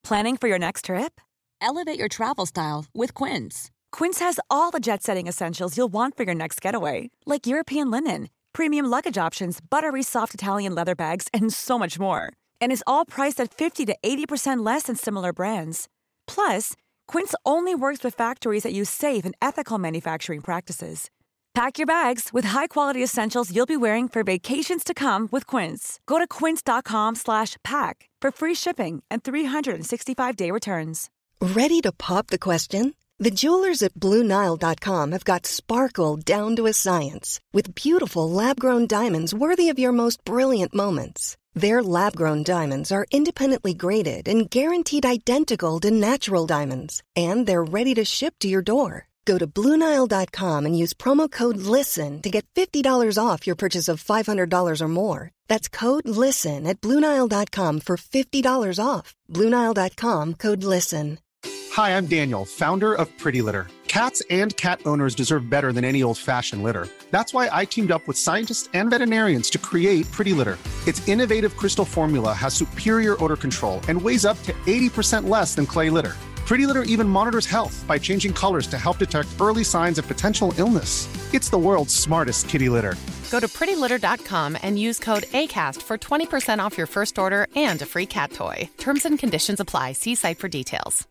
Planning for your next trip? Elevate your travel style with Quince. Quince has all the jet-setting essentials you'll want for your next getaway, like European linen, premium luggage options, buttery soft Italian leather bags, and so much more. And is all priced at 50 to 80% less than similar brands. Plus, Quince only works with factories that use safe and ethical manufacturing practices. Pack your bags with high-quality essentials you'll be wearing for vacations to come with Quince. Go to quince.com/pack for free shipping and 365-day returns. Ready to pop the question? The jewelers at BlueNile.com have got sparkle down to a science with beautiful lab-grown diamonds worthy of your most brilliant moments. Their lab-grown diamonds are independently graded and guaranteed identical to natural diamonds, and they're ready to ship to your door. Go to BlueNile.com and use promo code LISTEN to get $50 off your purchase of $500 or more. That's code LISTEN at BlueNile.com for $50 off. BlueNile.com, code LISTEN. Hi, I'm Daniel, founder of Pretty Litter. Cats and cat owners deserve better than any old-fashioned litter. That's why I teamed up with scientists and veterinarians to create Pretty Litter. Its innovative crystal formula has superior odor control and weighs up to 80% less than clay litter. Pretty Litter even monitors health by changing colors to help detect early signs of potential illness. It's the world's smartest kitty litter. Go to prettylitter.com and use code ACAST for 20% off your first order and a free cat toy. Terms and conditions apply. See site for details.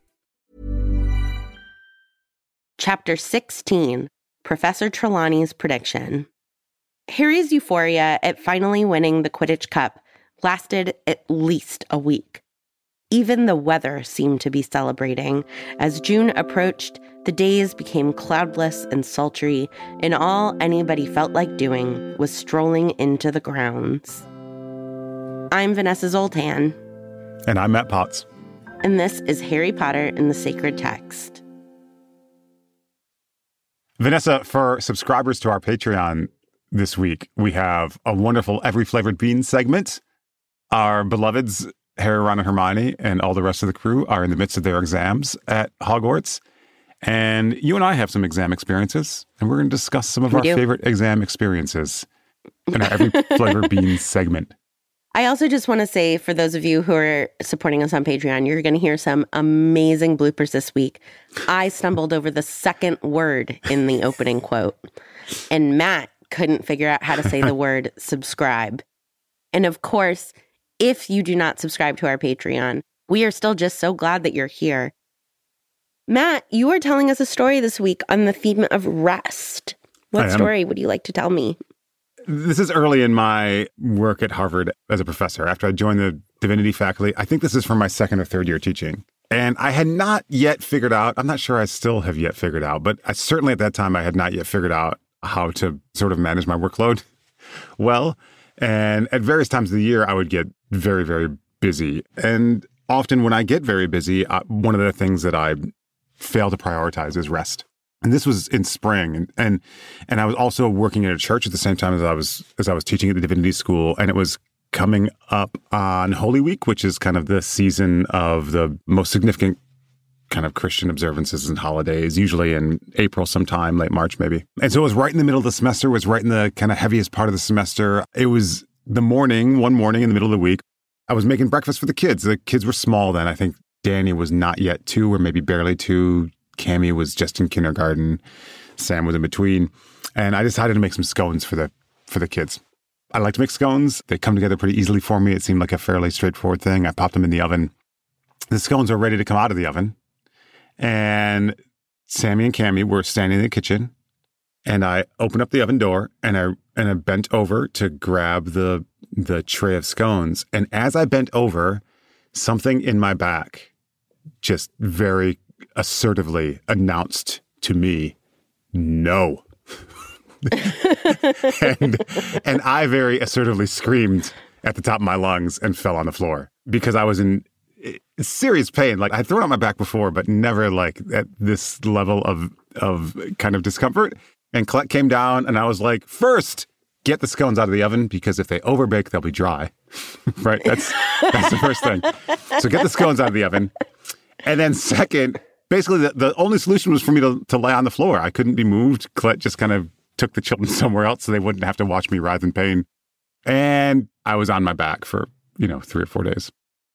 Chapter 16, Professor Trelawney's Prediction. Harry's euphoria at finally winning the Quidditch Cup lasted at least a week. Even the weather seemed to be celebrating. As June approached, the days became cloudless and sultry, and all anybody felt like doing was strolling into the grounds. I'm Vanessa Zoltan. And I'm Matt Potts. And this is Harry Potter and the Sacred Text. Vanessa, for subscribers to our Patreon this week, we have a wonderful Every Flavored Bean segment. Our beloveds, Harry, Ron, and Hermione, and all the rest of the crew are in the midst of their exams at Hogwarts. And you and I have some exam experiences, and we're going to discuss some of our favorite exam experiences in our Every Flavored Bean segment. I also just want to say, for those of you who are supporting us on Patreon, you're going to hear some amazing bloopers this week. I stumbled over the second word in the opening quote, and Matt couldn't figure out how to say the word subscribe. And of course, if you do not subscribe to our Patreon, we are still just so glad that you're here. Matt, you are telling us a story this week on the theme of rest. What story would you like to tell me? This is early in my work at Harvard as a professor. After I joined the divinity faculty, I think this is from my second or third year teaching. And I had not yet figured out, I'm not sure I still have yet figured out, but certainly at that time I had not yet figured out how to sort of manage my workload well. And at various times of the year, I would get very, very busy. And often when I get very busy, one of the things that I fail to prioritize is rest. And this was in spring, and I was also working at a church at the same time as I was teaching at the divinity school, and it was coming up on Holy Week, which is kind of the season of the most significant kind of Christian observances and holidays, usually in April sometime, late March maybe. And so it was right in the middle of the semester, was right in the kind of heaviest part of the semester. It was one morning in the middle of the week. I was making breakfast for the kids. The kids were small then. I think Danny was not yet 2 or maybe barely 2. Cammy was just in kindergarten. Sam was in between. And I decided to make some scones for the kids. I like to make scones. They come together pretty easily for me. It seemed like a fairly straightforward thing. I popped them in the oven. The scones were ready to come out of the oven. And Sammy and Cammy were standing in the kitchen. And I opened up the oven door and I bent over to grab the tray of scones. And as I bent over, something in my back just very assertively announced to me, no. and I very assertively screamed at the top of my lungs and fell on the floor because I was in serious pain. Like I'd thrown out my back before, but never like at this level of kind of discomfort. And Colette came down and I was like, first, get the scones out of the oven because if they overbake, they'll be dry. Right? That's the first thing. So get the scones out of the oven. And then second, basically the only solution was for me to lay on the floor. I couldn't be moved. Colette just kind of took the children somewhere else so they wouldn't have to watch me writhe in pain. And I was on my back for, 3 or 4 days.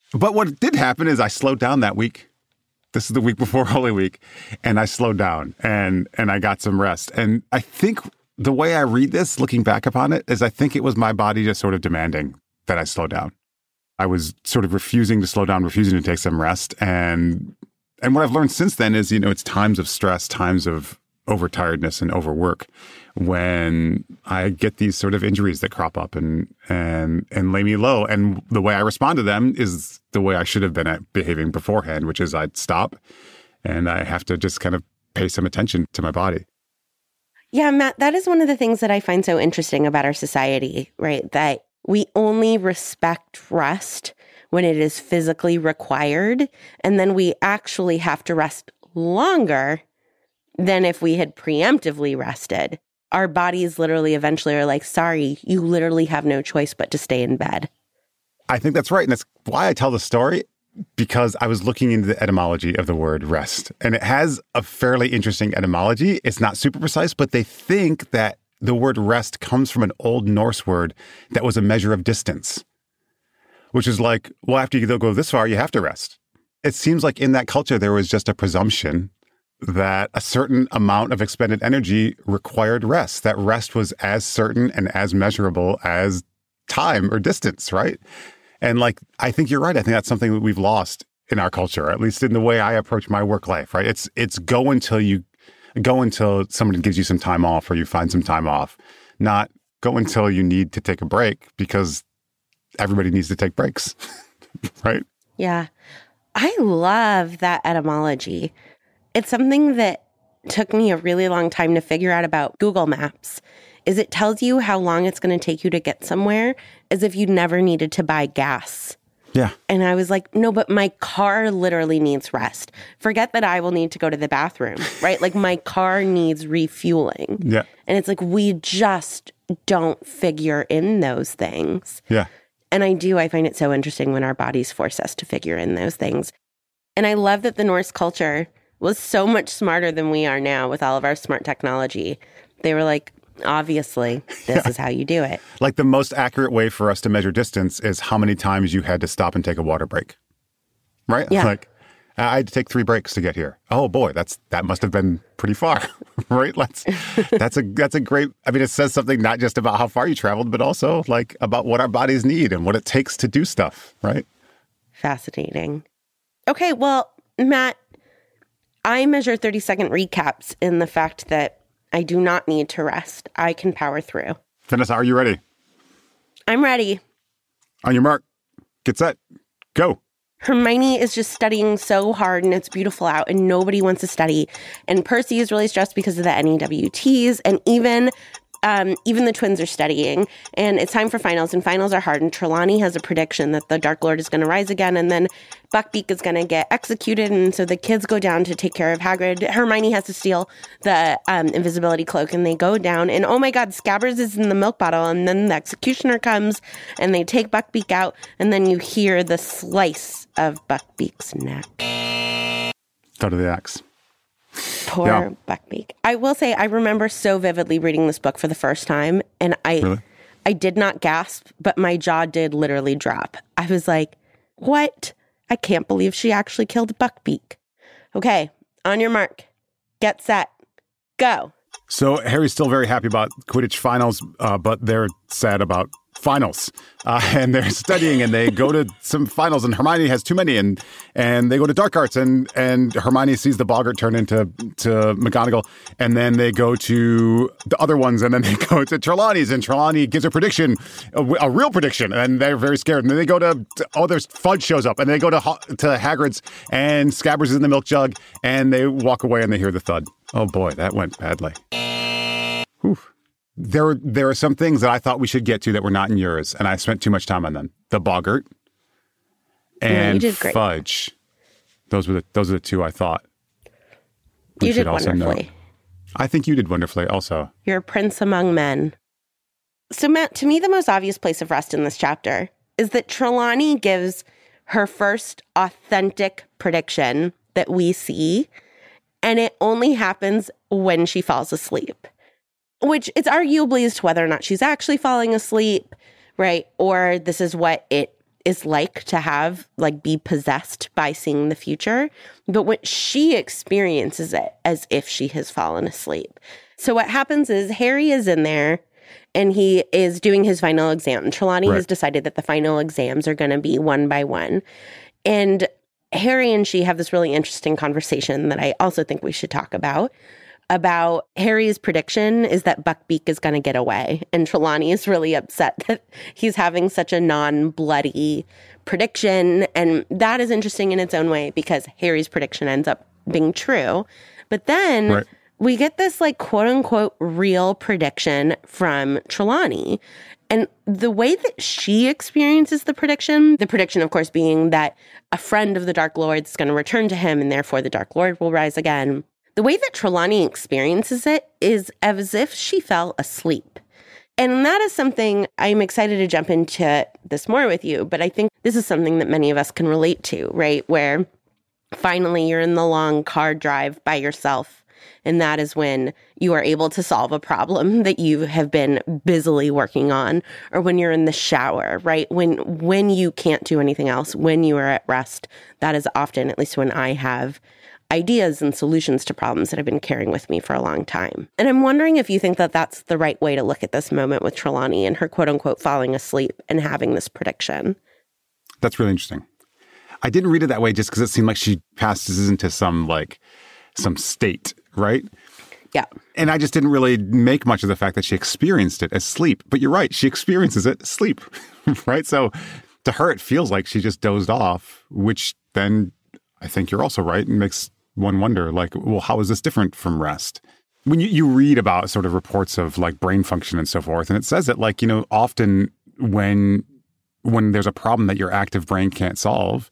But what did happen is I slowed down that week. This is the week before Holy Week. And I slowed down and I got some rest. And I think the way I read this, looking back upon it, is I think it was my body just sort of demanding that I slow down. I was sort of refusing to slow down, refusing to take some rest. And what I've learned since then is, it's times of stress, times of overtiredness and overwork when I get these sort of injuries that crop up and lay me low. And the way I respond to them is the way I should have been at behaving beforehand, which is I'd stop and I have to just kind of pay some attention to my body. Yeah, Matt, that is one of the things that I find so interesting about our society, right? That we only respect rest when it is physically required, and then we actually have to rest longer than if we had preemptively rested. Our bodies literally eventually are like, sorry, you literally have no choice but to stay in bed. I think that's right. And that's why I tell the story, because I was looking into the etymology of the word rest. And it has a fairly interesting etymology. It's not super precise, but they think that the word rest comes from an Old Norse word that was a measure of distance, which is like, well, after you go this far, you have to rest. It seems like in that culture, there was just a presumption that a certain amount of expended energy required rest, that rest was as certain and as measurable as time or distance, right? And I think you're right. I think that's something that we've lost in our culture, at least in the way I approach my work life, right? It's go until somebody gives you some time off or you find some time off, not go until you need to take a break, because everybody needs to take breaks, right? Yeah. I love that etymology. It's something that took me a really long time to figure out about Google Maps, is it tells you how long it's going to take you to get somewhere as if you never needed to buy gas. Yeah. And I was like, no, but my car literally needs rest. Forget that I will need to go to the bathroom, right? My car needs refueling. Yeah. And it's like, we just don't figure in those things. Yeah. And I find it so interesting when our bodies force us to figure in those things. And I love that the Norse culture was so much smarter than we are now with all of our smart technology. They were like, obviously, this is how you do it. The most accurate way for us to measure distance is how many times you had to stop and take a water break, right? Yeah. I had to take 3 breaks to get here. Oh boy, that must have been pretty far, right? That's a great, it says something not just about how far you traveled, but also about what our bodies need and what it takes to do stuff, right? Fascinating. Okay, well, Matt, I measure 30-second recaps in the fact that I do not need to rest. I can power through. Vanessa, are you ready? I'm ready. On your mark, get set, go. Hermione is just studying so hard and it's beautiful out and nobody wants to study. And Percy is really stressed because of the NEWTs, and even the twins are studying, and it's time for finals, and finals are hard. And Trelawney has a prediction that the Dark Lord is going to rise again, and then Buckbeak is going to get executed. And so the kids go down to take care of Hagrid. Hermione has to steal the invisibility cloak, and they go down. And oh my God, Scabbers is in the milk bottle. And then the executioner comes, and they take Buckbeak out, and then you hear the slice of Buckbeak's neck. Thud of the axe. Poor Buckbeak. I will say, I remember so vividly reading this book for the first time, and I did not gasp, but my jaw did literally drop. I was like, what? I can't believe she actually killed Buckbeak. Okay, on your mark, get set, go. So Harry's still very happy about Quidditch finals, but they're sad about finals. And they're studying and they go to some finals, and Hermione has too many, and they go to dark arts, and Hermione sees the boggart turn into McGonagall, and then they go to the other ones, and then they go to Trelawney's, and Trelawney gives a prediction, a real prediction, and they're very scared. And then they go to there's Fudge shows up, and they go to Hagrid's, and Scabbers is in the milk jug, and they walk away and they hear the thud. Oh boy, that went badly. Whew. There are some things that I thought we should get to that were not in yours, and I spent too much time on them. The boggart and Fudge. Those are the two I thought we should also know. I think you did wonderfully also. You're a prince among men. So Matt, to me, the most obvious place of rest in this chapter is that Trelawney gives her first authentic prediction that we see, and it only happens when she falls asleep. Which it's arguably as to whether or not she's actually falling asleep, right? Or this is what it is like to have, like, be possessed by seeing the future. But what she experiences it as if she has fallen asleep. So what happens is Harry is in there and he is doing his final exam. Trelawney has decided that the final exams are going to be one by one. And Harry and she have this really interesting conversation that I also think we should talk about Harry's prediction is that Buckbeak is going to get away. And Trelawney is really upset that he's having such a non-bloody prediction. And that is interesting in its own way because Harry's prediction ends up being true. But then we get this, like, quote unquote real prediction from Trelawney. And the way that she experiences the prediction, of course, being that a friend of the Dark Lord is going to return to him and therefore the Dark Lord will rise again. The way that Trelawney experiences it is as if she fell asleep. And that is something I'm excited to jump into this more with you. But I think this is something that many of us can relate to, right? Where finally you're in the long car drive by yourself. And that is when you are able to solve a problem that you have been busily working on, or when you're in the shower, right? When you can't do anything else, when you are at rest, that is often, at least when I have ideas and solutions to problems that I've been carrying with me for a long time. And I'm wondering if you think that that's the right way to look at this moment with Trelawney and her quote unquote falling asleep and having this prediction. That's really interesting. I didn't read it that way just because it seemed like she passes into some state, right? Yeah. And I just didn't really make much of the fact that she experienced it as sleep. But you're right, she experiences it as sleep, right? So to her, it feels like she just dozed off, which then I think you're also right and makes one wonder, like, well, how is this different from rest? When you read about sort of reports of, like, brain function and so forth, and it says that, like, often when there's a problem that your active brain can't solve,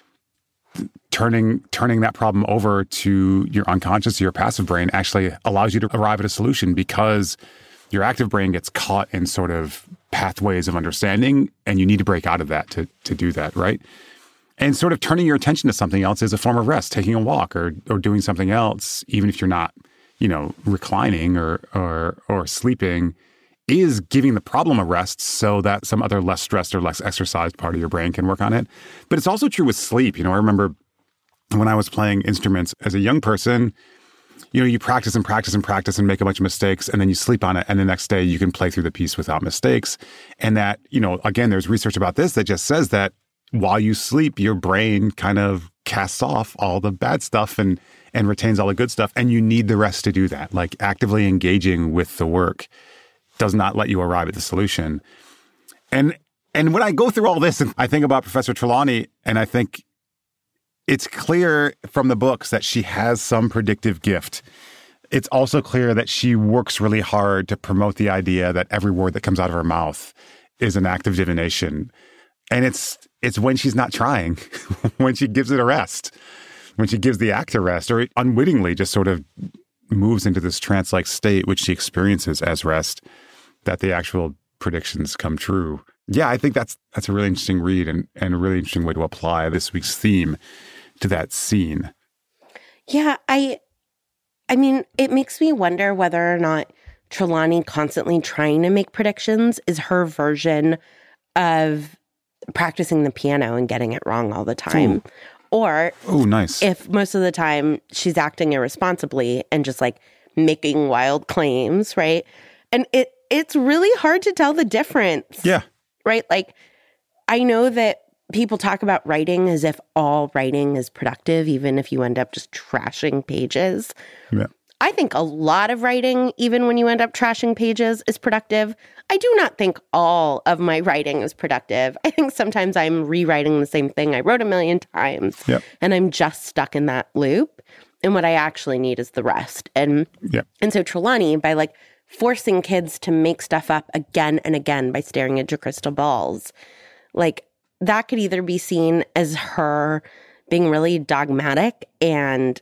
turning that problem over to your unconscious, your passive brain, actually allows you to arrive at a solution because your active brain gets caught in sort of pathways of understanding, and you need to break out of that to do that, right? And sort of turning your attention to something else is a form of rest, taking a walk or doing something else, even if you're not, reclining or sleeping, is giving the problem a rest so that some other less stressed or less exercised part of your brain can work on it. But it's also true with sleep. I remember when I was playing instruments as a young person, you practice and practice and practice and make a bunch of mistakes, and then you sleep on it, and the next day you can play through the piece without mistakes. And that, again, there's research about this that just says that while you sleep, your brain kind of casts off all the bad stuff and retains all the good stuff. And you need the rest to do that. Like, actively engaging with the work does not let you arrive at the solution. And when I go through all this and I think about Professor Trelawney, and I think it's clear from the books that she has some predictive gift. It's also clear that she works really hard to promote the idea that every word that comes out of her mouth is an act of divination. And it's when she's not trying, when she gives it a rest, when she gives the act a rest, or unwittingly just sort of moves into this trance-like state, which she experiences as rest, that the actual predictions come true. Yeah, I think that's a really interesting read and a really interesting way to apply this week's theme to that scene. Yeah, I mean, it makes me wonder whether or not Trelawney constantly trying to make predictions is her version of practicing the piano and getting it wrong all the time. Ooh. Or nice. If most of the time she's acting irresponsibly and just, like, making wild claims, right? And it's really hard to tell the difference. Yeah. Right? Like, I know that people talk about writing as if all writing is productive, even if you end up just trashing pages. Yeah. I think a lot of writing, even when you end up trashing pages, is productive. I do not think all of my writing is productive. I think sometimes I'm rewriting the same thing I wrote a million times, and I'm just stuck in that loop. And what I actually need is the rest. And so Trelawney, by, like, forcing kids to make stuff up again and again by staring at your crystal balls, like, that could either be seen as her being really dogmatic and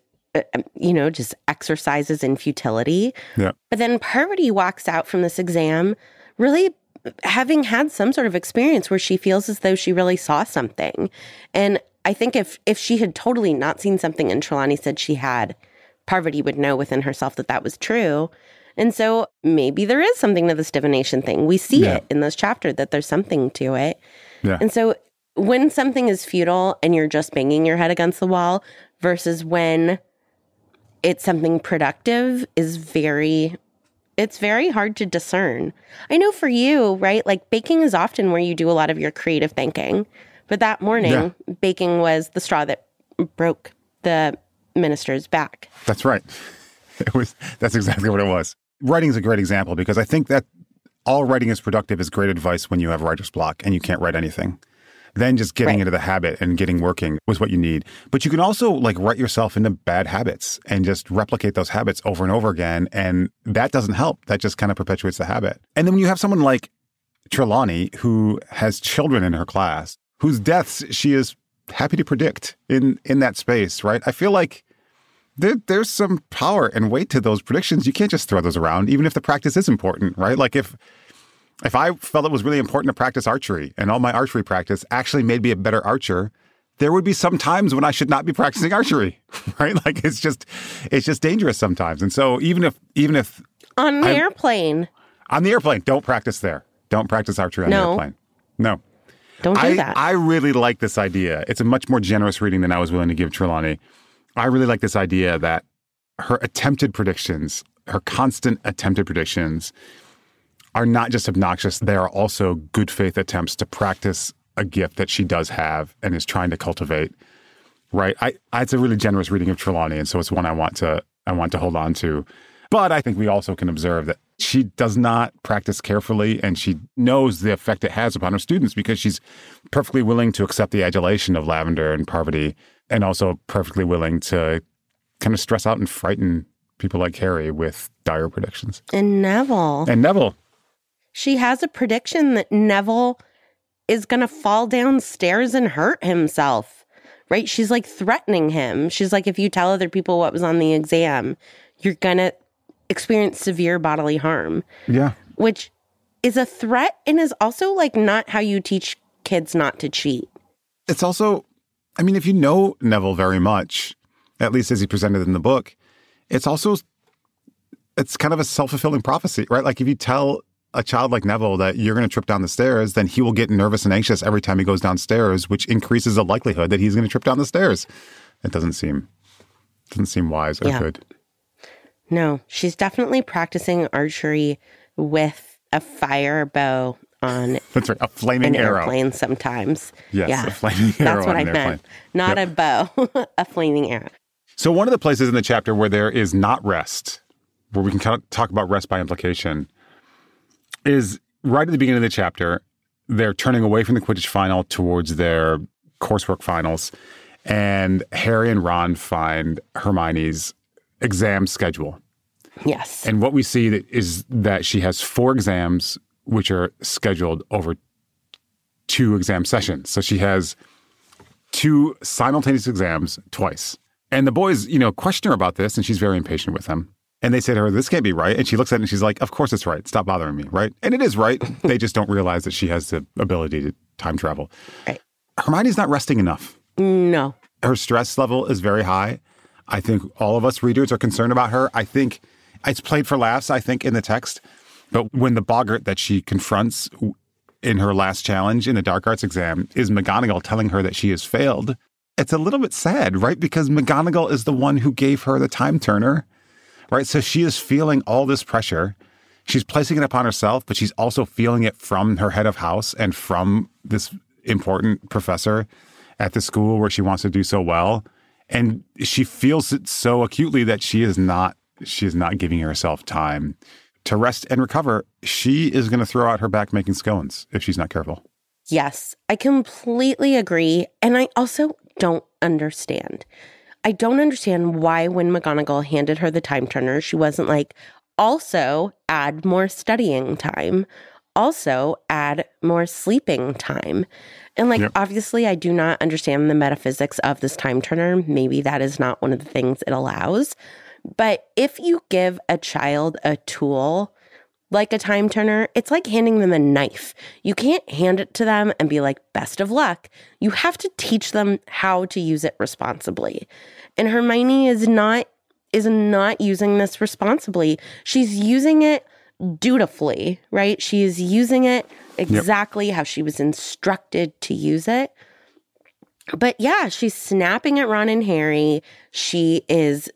just exercises in futility. Yeah. But then Parvati walks out from this exam really having had some sort of experience where she feels as though she really saw something. And I think if she had totally not seen something and Trelawney said she had, Parvati would know within herself that that was true. And so maybe there is something to this divination thing. We see it in this chapter that there's something to it. Yeah. And so when something is futile and you're just banging your head against the wall versus when it's something productive is it's very hard to discern. I know for you, right? Like baking is often where you do a lot of your creative thinking. But that morning, baking was the straw that broke the minister's back. That's right. That's exactly what it was. Writing is a great example because I think that all writing is productive is great advice when you have writer's block and you can't write anything. Then just getting into the habit and getting working was what you need. But you can also like write yourself into bad habits and just replicate those habits over and over again. And that doesn't help. That just kind of perpetuates the habit. And then when you have someone like Trelawney, who has children in her class, whose deaths she is happy to predict in that space, right? I feel like there's some power and weight to those predictions. You can't just throw those around, even if the practice is important, right? Like if I felt it was really important to practice archery and all my archery practice actually made me a better archer, there would be some times when I should not be practicing archery, right? Like it's just dangerous sometimes. And so even if on the airplane, don't practice there. Don't practice archery on the airplane. No. Don't do that. I really like this idea. It's a much more generous reading than I was willing to give Trelawney. I really like this idea that her constant attempted predictions are not just obnoxious. They are also good faith attempts to practice a gift that she does have and is trying to cultivate. Right? It's a really generous reading of Trelawney, and so it's one I want to hold on to. But I think we also can observe that she does not practice carefully, and she knows the effect it has upon her students because she's perfectly willing to accept the adulation of Lavender and Parvati, and also perfectly willing to kind of stress out and frighten people like Harry with dire predictions. And Neville. She has a prediction that Neville is going to fall downstairs and hurt himself, right? She's like threatening him. She's like, if you tell other people what was on the exam, you're going to experience severe bodily harm. Yeah. Which is a threat and is also like not how you teach kids not to cheat. It's also, I mean, if you know Neville very much, at least as he presented in the book, it's kind of a self-fulfilling prophecy, right? Like if you tell a child like Neville that you're going to trip down the stairs, then he will get nervous and anxious every time he goes downstairs, which increases the likelihood that he's going to trip down the stairs. It doesn't seem wise or good. No, she's definitely practicing archery with a fire bow on That's right, a flaming arrow. Airplane sometimes. Yes, a flaming arrow. That's what I meant. Not a bow, a flaming arrow. So one of the places in the chapter where there is not rest, where we can kind of talk about rest by implication, is right at the beginning of the chapter. They're turning away from the Quidditch final towards their coursework finals, and Harry and Ron find Hermione's exam schedule. Yes. And what we see is that she has 4 exams which are scheduled over 2 exam sessions. So she has 2 simultaneous exams twice. And the boys, question her about this, and she's very impatient with them. And they say to her, this can't be right. And she looks at it and she's like, of course it's right. Stop bothering me, right? And it is right. They just don't realize that she has the ability to time travel. Right. Hermione's not resting enough. No. Her stress level is very high. I think all of us readers are concerned about her. I think it's played for laughs, I think, in the text. But when the boggart that she confronts in her last challenge in the dark arts exam is McGonagall telling her that she has failed, it's a little bit sad, right? Because McGonagall is the one who gave her the time turner, right? So she is feeling all this pressure. She's placing it upon herself, but she's also feeling it from her head of house and from this important professor at the school where she wants to do so well. And she feels it so acutely that she is not giving herself time to rest and recover. She is going to throw out her back making scones if she's not careful. Yes, I completely agree. And I also don't understand. I don't understand why when McGonagall handed her the time turner, she wasn't like, also add more studying time. Also add more sleeping time. And Obviously, I do not understand the metaphysics of this time turner. Maybe that is not one of the things it allows. But if you give a child a tool like a time turner, it's like handing them a knife. You can't hand it to them and be like, best of luck. You have to teach them how to use it responsibly. And Hermione is not using this responsibly. She's using it dutifully, right? She is using it exactly how she was instructed to use it, But yeah, she's snapping at Ron and Harry. She is,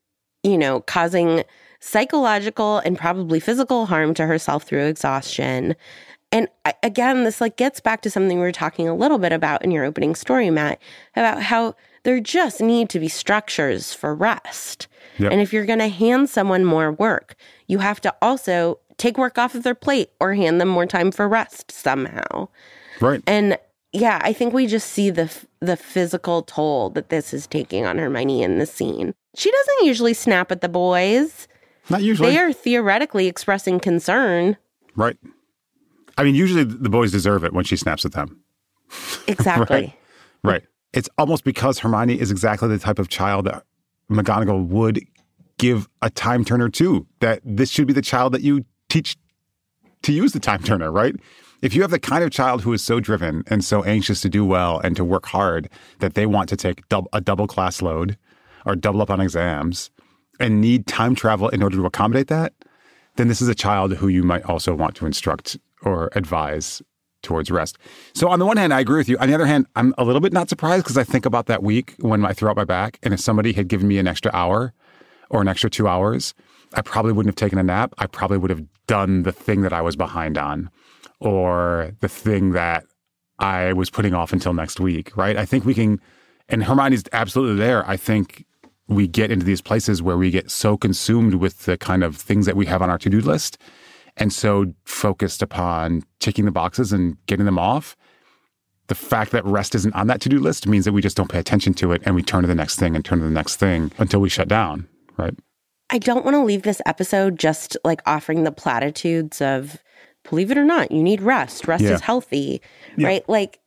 causing psychological and probably physical harm to herself through exhaustion. And again, this gets back to something we were talking a little bit about in your opening story, Matt, about how there just need to be structures for rest. Yep. And if you're going to hand someone more work, you have to also take work off of their plate or hand them more time for rest somehow. Right. And yeah, I think we just see the physical toll that this is taking on Hermione in the scene. She doesn't usually snap at the boys. Not usually. They are theoretically expressing concern. Right. I mean, usually the boys deserve it when she snaps at them. Exactly. Right. It's almost because Hermione is exactly the type of child that McGonagall would give a time turner to, that this should be the child that you teach to use the time turner, right? If you have the kind of child who is so driven and so anxious to do well and to work hard that they want to take a double class load or double up on exams and need time travel in order to accommodate that, then this is a child who you might also want to instruct or advise towards rest. So on the one hand, I agree with you. On the other hand, I'm a little bit not surprised because I think about that week when I threw out my back, and if somebody had given me an extra hour or an extra 2 hours, I probably wouldn't have taken a nap. I probably would have done the thing that I was behind on or the thing that I was putting off until next week, right? I think we can, and Hermione's absolutely there. I think we get into these places where we get so consumed with the kind of things that we have on our to-do list and so focused upon ticking the boxes and getting them off. The fact that rest isn't on that to-do list means that we just don't pay attention to it and we turn to the next thing and turn to the next thing until we shut down, right? I don't want to leave this episode just offering the platitudes of, believe it or not, you need rest. Rest is healthy, right?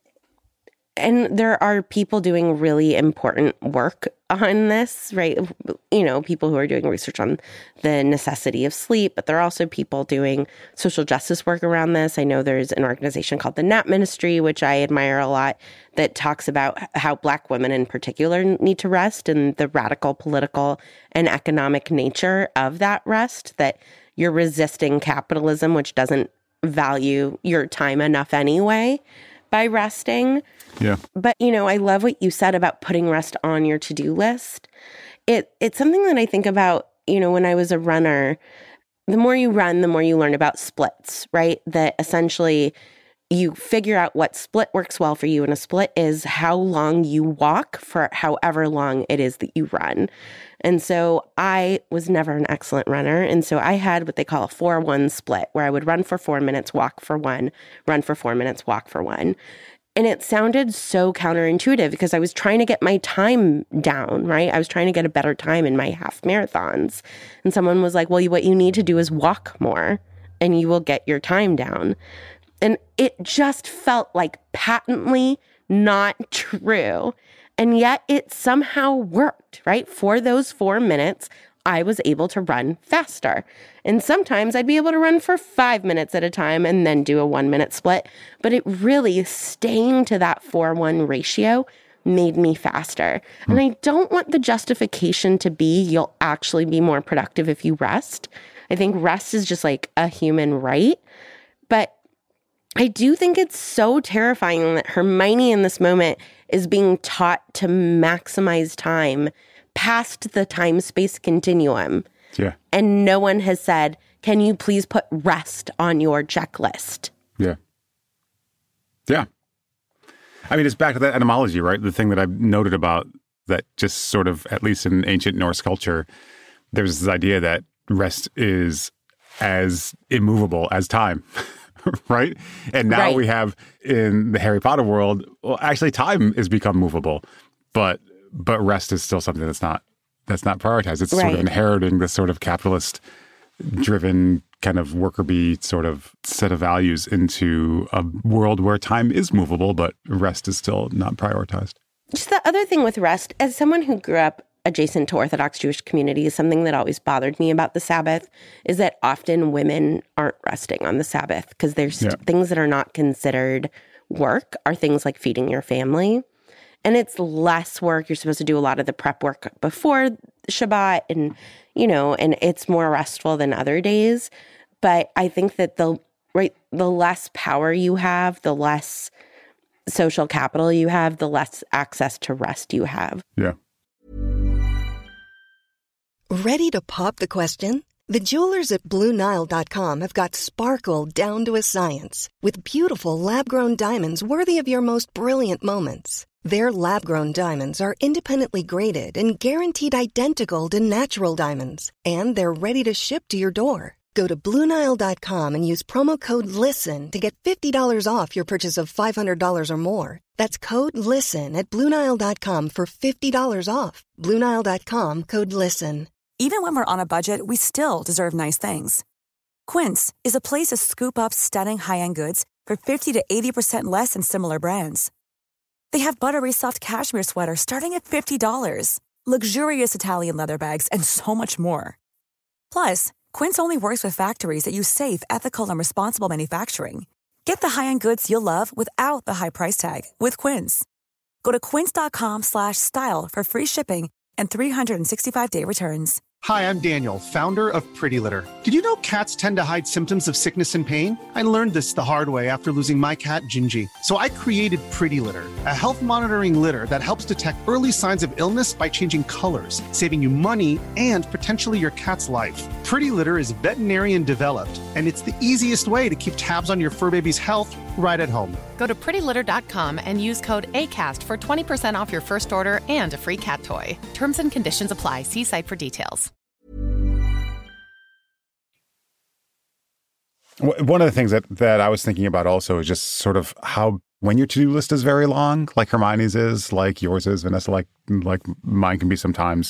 And there are people doing really important work on this, right? People who are doing research on the necessity of sleep, but there are also people doing social justice work around this. I know there's an organization called the Nap Ministry, which I admire a lot, that talks about how Black women in particular need to rest and the radical political and economic nature of that rest, that you're resisting capitalism, which doesn't value your time enough anyway, by resting. Yeah. But, I love what you said about putting rest on your to-do list. It's something that I think about, when I was a runner. The more you run, the more you learn about splits, right? That essentially you figure out what split works well for you. And a split is how long you walk for however long it is that you run. And so I was never an excellent runner. And so I had what they call a 4-1 split, where I would run for 4 minutes, walk for 1, run for 4 minutes, walk for 1. And it sounded so counterintuitive because I was trying to get my time down, right? I was trying to get a better time in my half marathons. And someone was like, well, what you need to do is walk more and you will get your time down. And it just felt like patently not true. And yet it somehow worked, right? For those 4 minutes, I was able to run faster. And sometimes I'd be able to run for 5 minutes at a time and then do a 1-minute split. But it really, staying to that 4-1 ratio made me faster. And I don't want the justification to be you'll actually be more productive if you rest. I think rest is just a human right. But I do think it's so terrifying that Hermione in this moment is being taught to maximize time past the time-space continuum. Yeah. And no one has said, can you please put rest on your checklist? Yeah. Yeah. I mean, it's back to that etymology, right? The thing that I've noted about that just sort of, at least in ancient Norse culture, there's this idea that rest is as immovable as time. Right? And now we have in the Harry Potter world, well, actually time has become movable, but rest is still something that's not prioritized. It's sort of inheriting this sort of capitalist driven kind of worker bee sort of set of values into a world where time is movable, but rest is still not prioritized. Just the other thing with rest, as someone who grew up adjacent to Orthodox Jewish communities, something that always bothered me about the Sabbath is that often women aren't resting on the Sabbath because there's things that are not considered work are things like feeding your family. And it's less work. You're supposed to do a lot of the prep work before Shabbat and it's more restful than other days. But I think that the less power you have, the less social capital you have, the less access to rest you have. Yeah. Ready to pop the question? The jewelers at BlueNile.com have got sparkle down to a science with beautiful lab-grown diamonds worthy of your most brilliant moments. Their lab-grown diamonds are independently graded and guaranteed identical to natural diamonds, and they're ready to ship to your door. Go to BlueNile.com and use promo code LISTEN to get $50 off your purchase of $500 or more. That's code LISTEN at BlueNile.com for $50 off. BlueNile.com, code LISTEN. Even when we're on a budget, we still deserve nice things. Quince is a place to scoop up stunning high-end goods for 50 to 80% less than similar brands. They have buttery soft cashmere sweaters starting at $50, luxurious Italian leather bags, and so much more. Plus, Quince only works with factories that use safe, ethical, and responsible manufacturing. Get the high-end goods you'll love without the high price tag with Quince. Go to quince.com/style for free shipping and 365-day returns. Hi, I'm Daniel, founder of Pretty Litter. Did you know cats tend to hide symptoms of sickness and pain? I learned this the hard way after losing my cat, Gingy. So I created Pretty Litter, a health monitoring litter that helps detect early signs of illness by changing colors, saving you money and potentially your cat's life. Pretty Litter is veterinarian developed, and it's the easiest way to keep tabs on your fur baby's health right at home. Go to prettylitter.com and use code ACAST for 20% off your first order and a free cat toy. Terms and conditions apply. See site for details. One of the things that I was thinking about also is just sort of how when your to-do list is very long, like Hermione's is, like yours is, Vanessa, like mine can be sometimes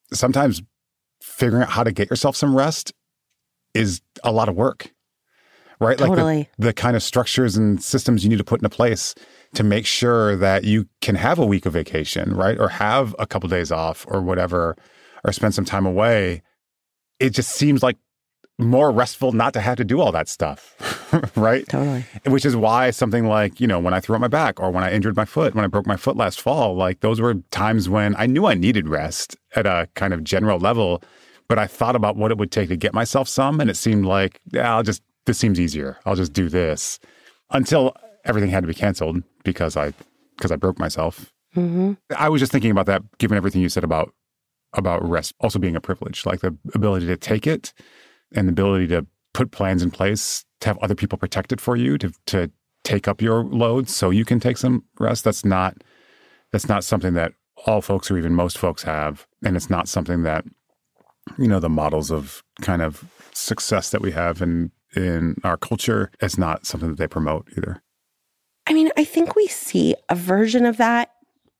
figuring out how to get yourself some rest is a lot of work. Right? Totally. Like the kind of structures and systems you need to put into place to make sure that you can have a week of vacation, right? Or have a couple days off or whatever, or spend some time away. It just seems like more restful not to have to do all that stuff, right? Totally. Which is why something like, when I threw out my back or when I injured my foot, when I broke my foot last fall, like those were times when I knew I needed rest at a kind of general level, but I thought about what it would take to get myself some, and it seemed like, this seems easier. I'll just do this until everything had to be canceled because I broke myself. Mm-hmm. I was just thinking about that, given everything you said about rest also being a privilege, like the ability to take it and the ability to put plans in place to have other people protect it for you, to take up your load so you can take some rest. That's not something that all folks or even most folks have. And it's not something that, the models of kind of success that we have in our culture, it's not something that they promote either. I mean, I think we see a version of that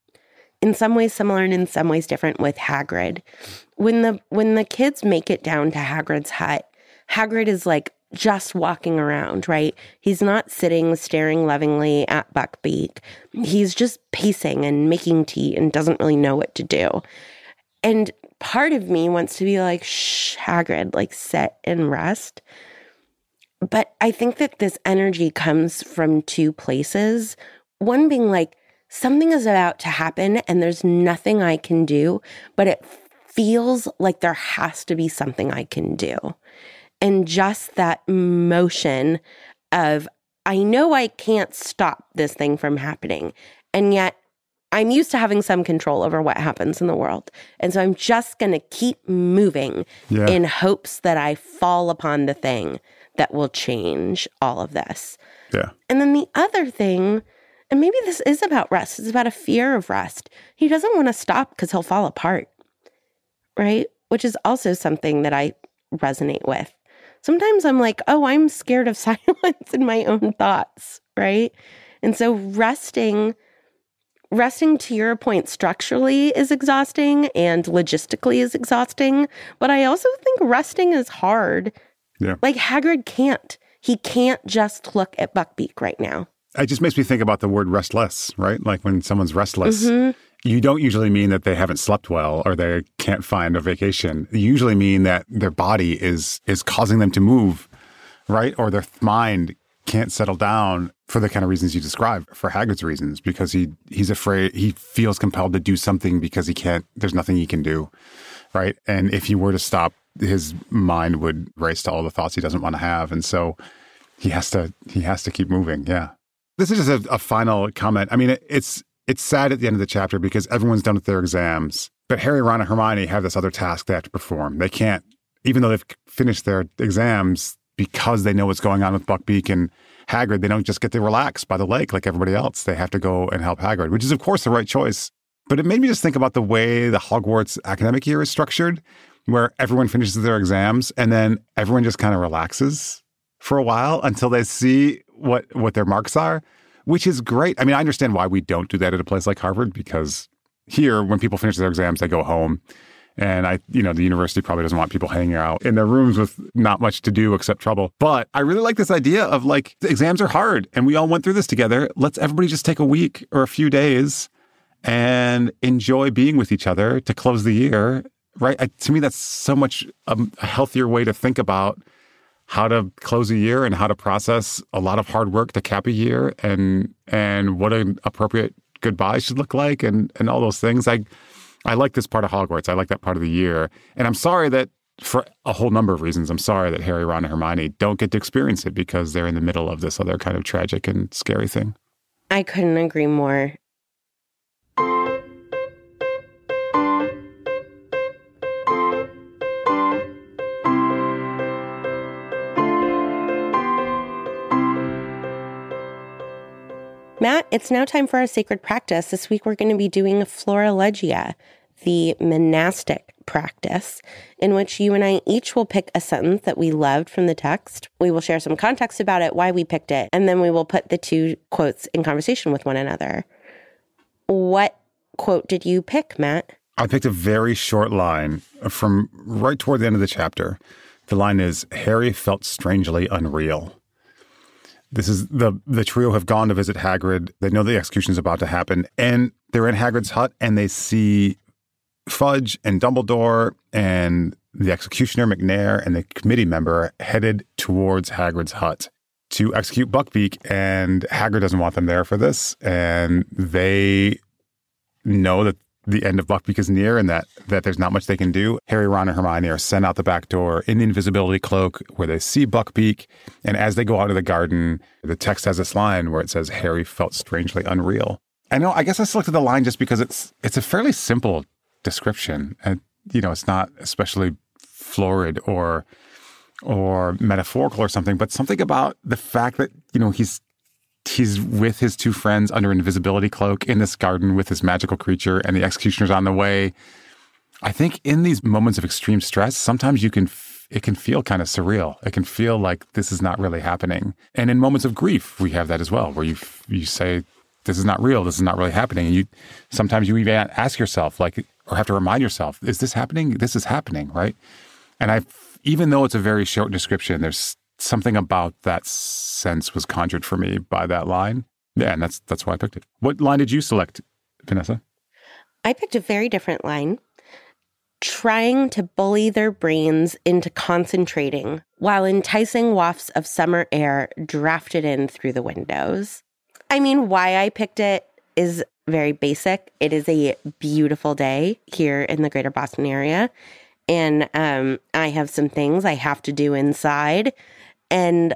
in some ways similar and in some ways different with Hagrid. When the kids make it down to Hagrid's hut, Hagrid is like just walking around, right? He's not sitting staring lovingly at Buckbeak. He's just pacing and making tea and doesn't really know what to do. And part of me wants to be like, shh, Hagrid, like sit and rest. But I think that this energy comes from two places. One being like, something is about to happen and there's nothing I can do, but it feels like there has to be something I can do. And just that motion of, I know I can't stop this thing from happening, and yet I'm used to having some control over what happens in the world. And so I'm just going to keep moving in hopes that I fall upon the thing that will change all of this. Yeah. And then the other thing, and maybe this is about rest, it's about a fear of rest. He doesn't want to stop because he'll fall apart, right? Which is also something that I resonate with. Sometimes I'm like, oh, I'm scared of silence in my own thoughts, right? And so resting to your point structurally is exhausting and logistically is exhausting. But I also think resting is hard. Yeah. Like Hagrid can't. He can't just look at Buckbeak right now. It just makes me think about the word restless, right? Like when someone's restless, you don't usually mean that they haven't slept well or they can't find a vacation. You usually mean that their body is causing them to move, right? Or their mind can't settle down for the kind of reasons you described, for Hagrid's reasons, because he's afraid, he feels compelled to do something because there's nothing he can do, right? And if he were to stop, his mind would race to all the thoughts he doesn't want to have. And so he has to keep moving. Yeah. This is just a final comment. I mean, it's sad at the end of the chapter because everyone's done with their exams, but Harry, Ron, and Hermione have this other task they have to perform. They can't, even though they've finished their exams, because they know what's going on with Buckbeak and Hagrid, they don't just get to relax by the lake like everybody else. They have to go and help Hagrid, which is, of course, the right choice. But it made me just think about the way the Hogwarts academic year is structured, where everyone finishes their exams and then everyone just kind of relaxes for a while until they see what their marks are, which is great. I mean, I understand why we don't do that at a place like Harvard, because here, when people finish their exams, they go home. And the university probably doesn't want people hanging out in their rooms with not much to do except trouble. But I really like this idea of like, the exams are hard and we all went through this together. Let's everybody just take a week or a few days and enjoy being with each other to close the year, right? To me, that's so much a healthier way to think about how to close a year and how to process a lot of hard work to cap a year and what an appropriate goodbye should look like and all those things. I like this part of Hogwarts. I like that part of the year. And I'm sorry that, for a whole number of reasons, I'm sorry that Harry, Ron, and Hermione don't get to experience it because they're in the middle of this other kind of tragic and scary thing. I couldn't agree more. Matt, it's now time for our sacred practice. This week we're going to be doing Florilegia, the monastic practice, in which you and I each will pick a sentence that we loved from the text. We will share some context about it, why we picked it, and then we will put the two quotes in conversation with one another. What quote did you pick, Matt? I picked a very short line from right toward the end of the chapter. The line is, Harry felt strangely unreal. This is the trio have gone to visit Hagrid. They know the execution is about to happen. And they're in Hagrid's hut and they see Fudge and Dumbledore and the executioner McNair and the committee member headed towards Hagrid's hut to execute Buckbeak. And Hagrid doesn't want them there for this. And they know that the end of Buckbeak is near and that there's not much they can do. Harry, Ron, and Hermione are sent out the back door in the invisibility cloak where they see Buckbeak. And as they go out of the garden, the text has this line where it says, Harry felt strangely unreal. I guess I selected the line just because it's a fairly simple description. And, it's not especially florid or metaphorical or something, but something about the fact that, he's with his two friends under an invisibility cloak in this garden with this magical creature and the executioner's on the way. I think in these moments of extreme stress, sometimes it can feel kind of surreal. It can feel like this is not really happening. And in moments of grief, we have that as well, where you say, this is not real, this is not really happening. And sometimes you even ask yourself, or have to remind yourself, is this happening? This is happening, right? And even though it's a very short description, there's something about that sense was conjured for me by that line. Yeah, and that's why I picked it. What line did you select, Vanessa? I picked a very different line. Trying to bully their brains into concentrating while enticing wafts of summer air drafted in through the windows. I mean, why I picked it is very basic. It is a beautiful day here in the greater Boston area. And I have some things I have to do inside. And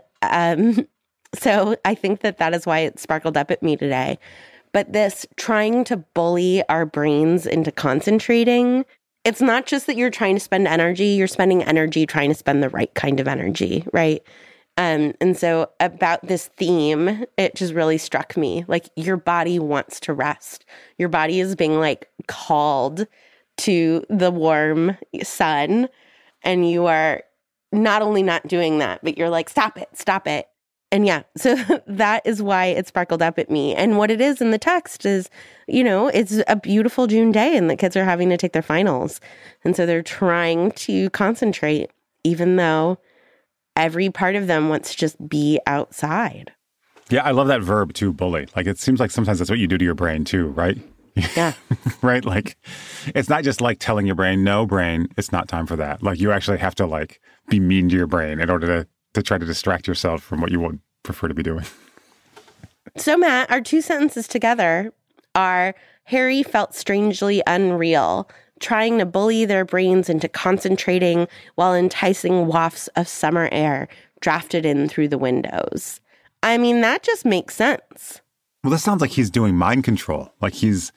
so I think that is why it sparkled up at me today. But this trying to bully our brains into concentrating, it's not just that you're trying to spend energy, you're spending energy trying to spend the right kind of energy, right? And so about this theme, it just really struck me. Like, your body wants to rest. Your body is being called to the warm sun, and you are not only not doing that, but you're like, stop it. And yeah, so that is why it sparkled up at me. And what it is in the text is, it's a beautiful June day and the kids are having to take their finals. And so they're trying to concentrate, even though every part of them wants to just be outside. Yeah, I love that verb too, bully. It seems like sometimes that's what you do to your brain too, right? Yeah. Right? It's not just telling your brain, no, brain, it's not time for that. You actually have to be mean to your brain in order to try to distract yourself from what you would prefer to be doing. So, Matt, our two sentences together are, Harry felt strangely unreal, trying to bully their brains into concentrating while enticing wafts of summer air drafted in through the windows. I mean, that just makes sense. Well, this sounds like he's doing mind control. Like he is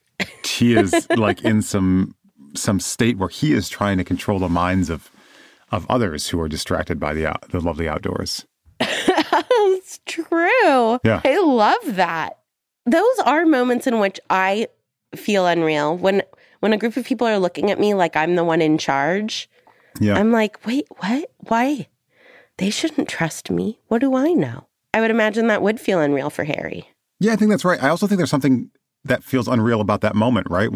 like in some state where he is trying to control the minds of others who are distracted by the lovely outdoors. It's true. Yeah. I love that. Those are moments in which I feel unreal. When a group of people are looking at me like I'm the one in charge, Yeah. I'm like, wait, what? Why? They shouldn't trust me. What do I know? I would imagine that would feel unreal for Harry. Yeah, I think that's right. I also think there's something that feels unreal about that moment, right?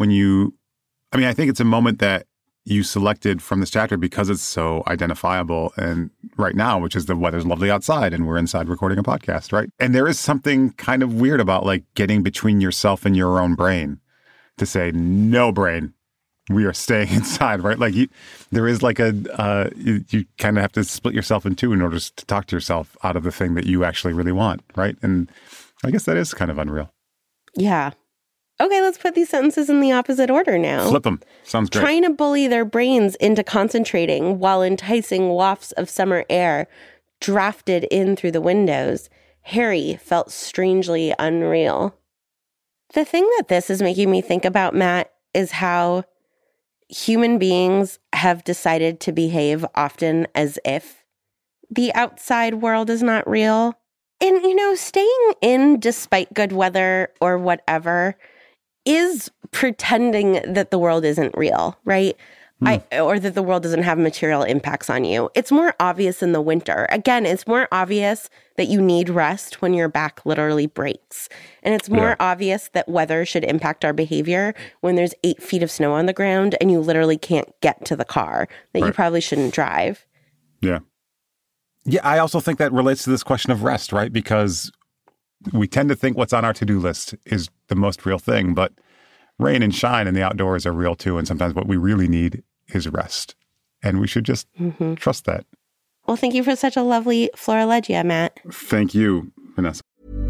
I think it's a moment that you selected from this chapter because it's so identifiable and right now, which is the weather's lovely outside and we're inside recording a podcast, right? And there is something kind of weird about like getting between yourself and your own brain to say, no brain, we are staying inside, right? Like there is like you kind of have to split yourself in two in order to talk to yourself out of the thing that you actually really want, right? And I guess that is kind of unreal. Yeah. Okay, let's put these sentences in the opposite order now. Flip them. Sounds great. Trying to bully their brains into concentrating while enticing wafts of summer air drafted in through the windows, Harry felt strangely unreal. The thing that this is making me think about, Matt, is how human beings have decided to behave often as if the outside world is not real. And, staying in despite good weather or whatever is pretending that the world isn't real, right? Or that the world doesn't have material impacts on you. It's more obvious in the winter. Again, it's more obvious that you need rest when your back literally breaks. And it's more obvious that weather should impact our behavior when there's 8 feet of snow on the ground and you literally can't get to the car, that you probably shouldn't drive. Yeah. Yeah, I also think that relates to this question of rest, right? Because we tend to think what's on our to-do list is the most real thing, but rain and shine and the outdoors are real too. And sometimes what we really need is rest. And we should just trust that. Well, thank you for such a lovely Florilegia, Matt. Thank you, Vanessa.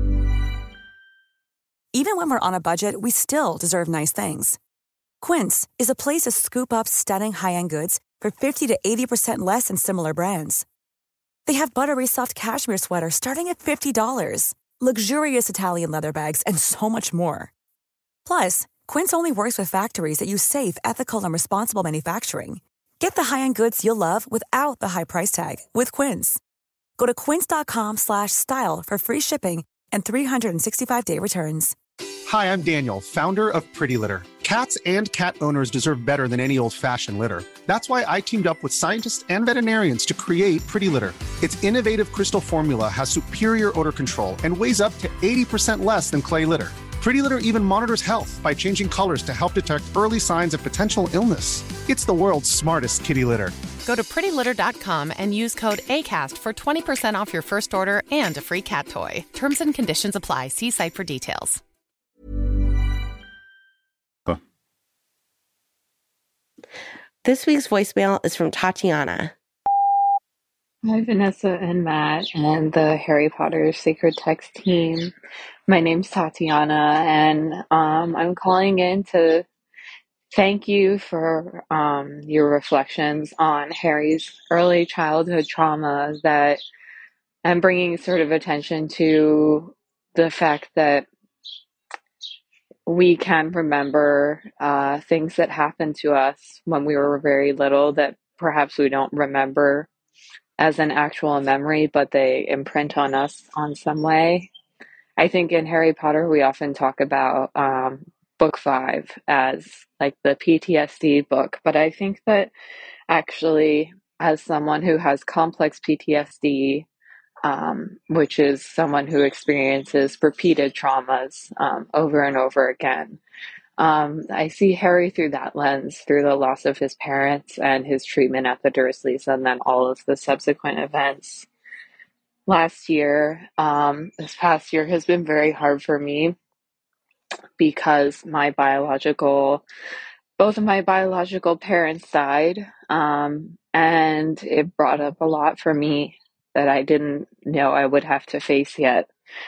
Even when we're on a budget, we still deserve nice things. Quince is a place to scoop up stunning high-end goods for 50 to 80% less than similar brands. They have buttery soft cashmere sweaters starting at $50, luxurious Italian leather bags, and so much more. Plus, Quince only works with factories that use safe, ethical, and responsible manufacturing. Get the high-end goods you'll love without the high price tag with Quince. Go to quince.com/style for free shipping and 365-day returns. Hi, I'm Daniel, founder of Pretty Litter. Cats and cat owners deserve better than any old-fashioned litter. That's why I teamed up with scientists and veterinarians to create Pretty Litter. Its innovative crystal formula has superior odor control and weighs up to 80% less than clay litter. Pretty Litter even monitors health by changing colors to help detect early signs of potential illness. It's the world's smartest kitty litter. Go to prettylitter.com and use code ACAST for 20% off your first order and a free cat toy. Terms and conditions apply. See site for details. This week's voicemail is from Tatiana. Hi, Vanessa and Matt and the Harry Potter Sacred Text team. My name's Tatiana, and I'm calling in to thank you for your reflections on Harry's early childhood trauma, that I'm bringing sort of attention to the fact that we can remember things that happened to us when we were very little that perhaps we don't remember as an actual memory, but they imprint on us on some way. I think in Harry Potter, we often talk about book 5 as like the PTSD book, but I think that actually, as someone who has complex PTSD, which is someone who experiences repeated traumas over and over again, I see Harry through that lens, through the loss of his parents and his treatment at the Dursleys, and then all of the subsequent events. This past year has been very hard for me because both of my biological parents died, and it brought up a lot for me that I didn't know I would have to face yet.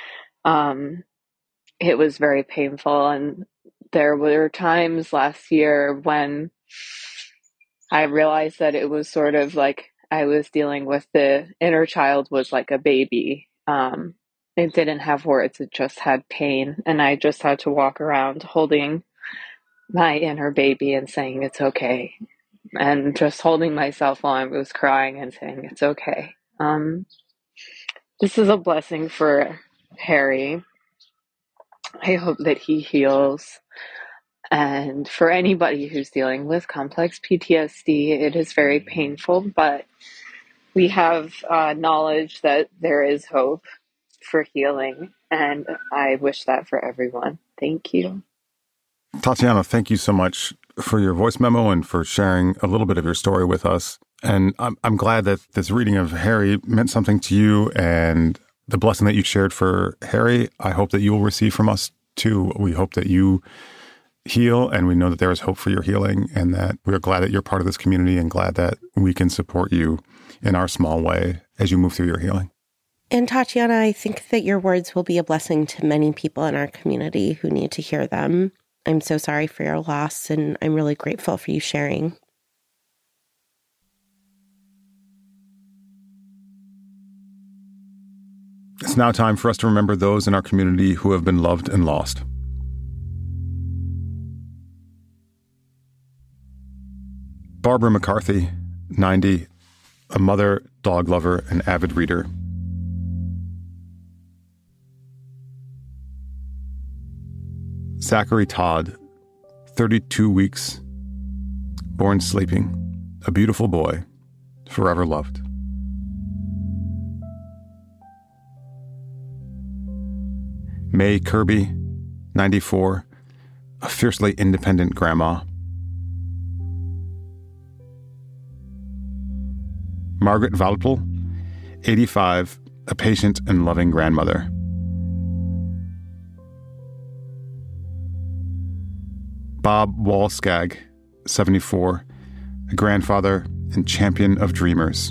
It was very painful, and there were times last year when I realized that it was sort of like I was dealing with the inner child was like a baby. it didn't have words, it just had pain. And I just had to walk around holding my inner baby and saying, it's okay. And just holding myself while I was crying and saying, it's okay. This is a blessing for Harry. I hope that he heals. And for anybody who's dealing with complex PTSD, it is very painful, but we have knowledge that there is hope for healing. And I wish that for everyone. Thank you. Tatiana, thank you so much for your voice memo and for sharing a little bit of your story with us. And I'm glad that this reading of Harry meant something to you, and the blessing that you shared for Harry, I hope that you will receive from us too. We hope that you heal, and we know that there is hope for your healing, and that we are glad that you're part of this community and glad that we can support you in our small way as you move through your healing. And Tatiana, I think that your words will be a blessing to many people in our community who need to hear them. I'm so sorry for your loss, and I'm really grateful for you sharing. It's now time for us to remember those in our community who have been loved and lost. Barbara McCarthy, 90, a mother, dog lover, and avid reader. Zachary Todd, 32 weeks, born sleeping, a beautiful boy, forever loved. May Kirby, 94, a fiercely independent grandma. Margaret Valpel, 85, a patient and loving grandmother. Bob Walskag, 74, a grandfather and champion of dreamers.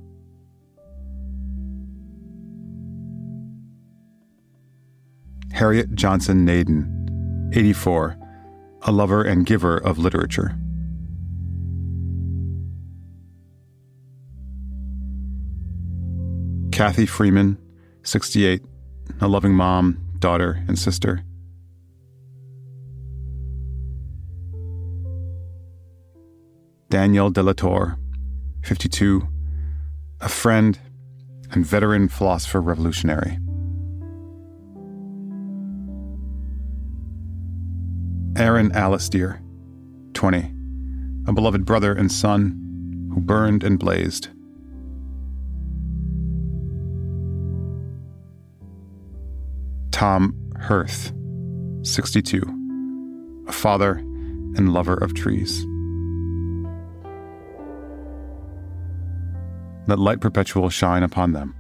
Harriet Johnson Naden, 84, a lover and giver of literature. Kathy Freeman, 68, a loving mom, daughter, and sister. Danielle Delatour, 52, a friend and veteran philosopher revolutionary. Aaron Alistair, 20, a beloved brother and son who burned and blazed. Tom Hirth, 62, a father and lover of trees. Let light perpetual shine upon them.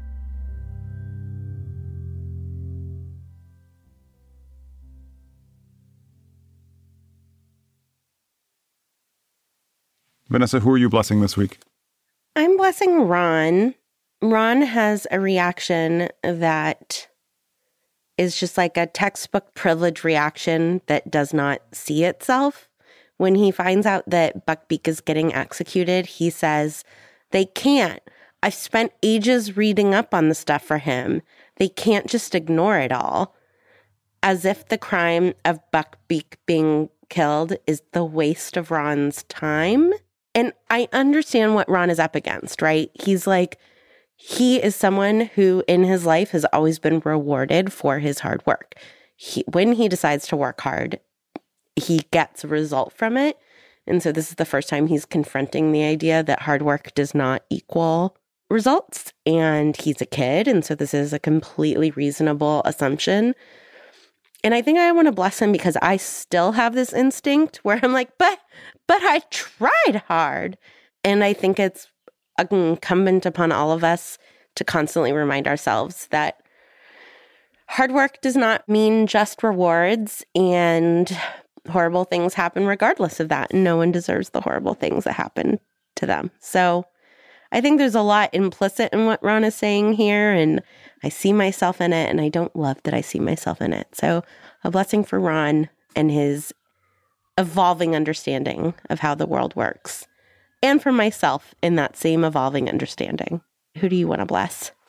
Vanessa, who are you blessing this week? I'm blessing Ron. Ron has a reaction that is just like a textbook privilege reaction that does not see itself. When he finds out that Buckbeak is getting executed, he says, "They can't. I've spent ages reading up on the stuff for him. They can't just ignore it all." As if the crime of Buckbeak being killed is the waste of Ron's time. And I understand what Ron is up against, right? He's like, he is someone who in his life has always been rewarded for his hard work. When he decides to work hard, he gets a result from it. And so this is the first time he's confronting the idea that hard work does not equal results. And he's a kid. And so this is a completely reasonable assumption. And I think I want to bless him because I still have this instinct where I'm like, but I tried hard. And I think it's incumbent upon all of us to constantly remind ourselves that hard work does not mean just rewards, and horrible things happen regardless of that. And no one deserves the horrible things that happen to them. So I think there's a lot implicit in what Ron is saying here, and I see myself in it, and I don't love that I see myself in it. So a blessing for Ron and his evolving understanding of how the world works, and for myself in that same evolving understanding. Who do you want to bless?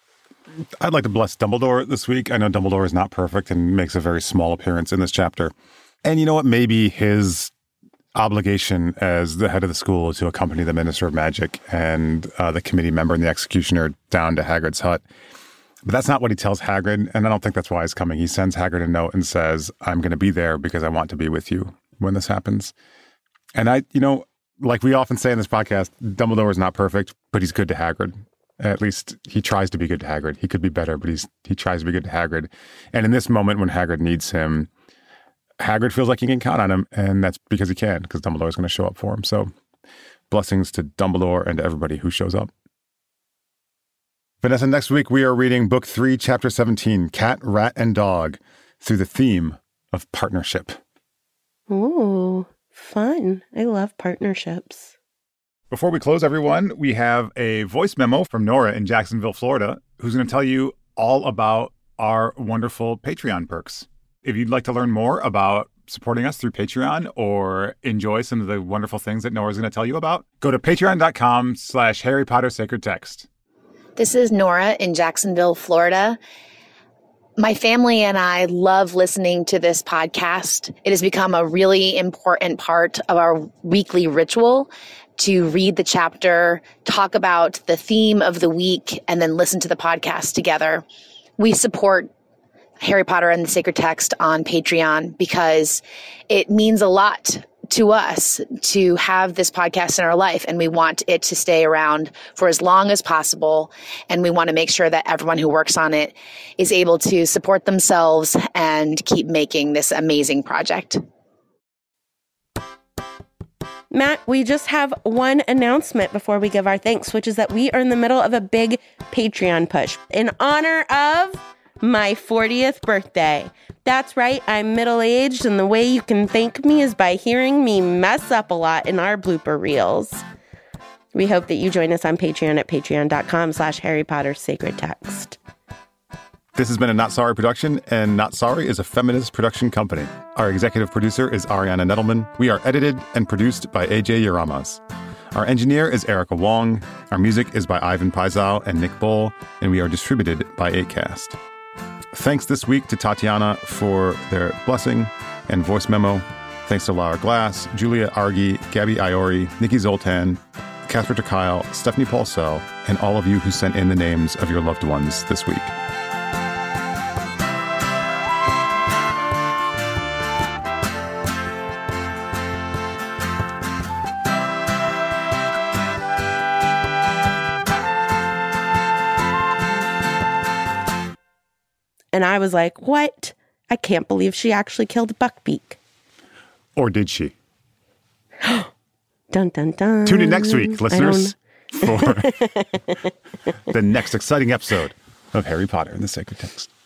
I'd like to bless Dumbledore this week. I know Dumbledore is not perfect and makes a very small appearance in this chapter. And you know what? Maybe his obligation as the head of the school is to accompany the Minister of Magic and the committee member and the executioner down to Hagrid's hut. But that's not what he tells Hagrid, and I don't think that's why he's coming. He sends Hagrid a note and says, I'm going to be there because I want to be with you when this happens. And like we often say in this podcast, Dumbledore is not perfect, but he's good to Hagrid. At least he tries to be good to Hagrid. He could be better, but he tries to be good to Hagrid. And in this moment when Hagrid needs him, Hagrid feels like he can count on him, and that's because he can, because Dumbledore is going to show up for him. So blessings to Dumbledore and to everybody who shows up. Vanessa, next week we are reading Book 3, Chapter 17, Cat, Rat, and Dog, through the theme of partnership. Ooh, fun. I love partnerships. Before we close, everyone, we have a voice memo from Nora in Jacksonville, Florida, who's going to tell you all about our wonderful Patreon perks. If you'd like to learn more about supporting us through Patreon or enjoy some of the wonderful things that Nora's going to tell you about, go to patreon.com/Harry Potter Sacred Text. This is Nora in Jacksonville, Florida. My family and I love listening to this podcast. It has become a really important part of our weekly ritual to read the chapter, talk about the theme of the week, and then listen to the podcast together. We support Harry Potter and the Sacred Text on Patreon because it means a lot to us to have this podcast in our life, and we want it to stay around for as long as possible. And we want to make sure that everyone who works on it is able to support themselves and keep making this amazing project. Matt, we just have one announcement before we give our thanks, which is that we are in the middle of a big Patreon push in honor of my 40th birthday. That's right, I'm middle-aged, and the way you can thank me is by hearing me mess up a lot in our blooper reels. We hope that you join us on Patreon at patreon.com/Harry Potter Sacred Text. This has been a Not Sorry production, and Not Sorry is a feminist production company. Our executive producer is Ariana Nettleman. We are edited and produced by AJ Yaramas. Our engineer is Erica Wong. Our music is by Ivan Paisal and Nick Bull, and we are distributed by Acast. Thanks this week to Tatiana for their blessing and voice memo. Thanks to Laura Glass, Julia Argy, Gabby Iori, Nikki Zoltan, Catherine Kyle, Stephanie Paulsell, and all of you who sent in the names of your loved ones this week. And I was like, what? I can't believe she actually killed Buckbeak. Or did she? Dun, dun, dun. Tune in next week, listeners, for the next exciting episode of Harry Potter and the Sacred Text.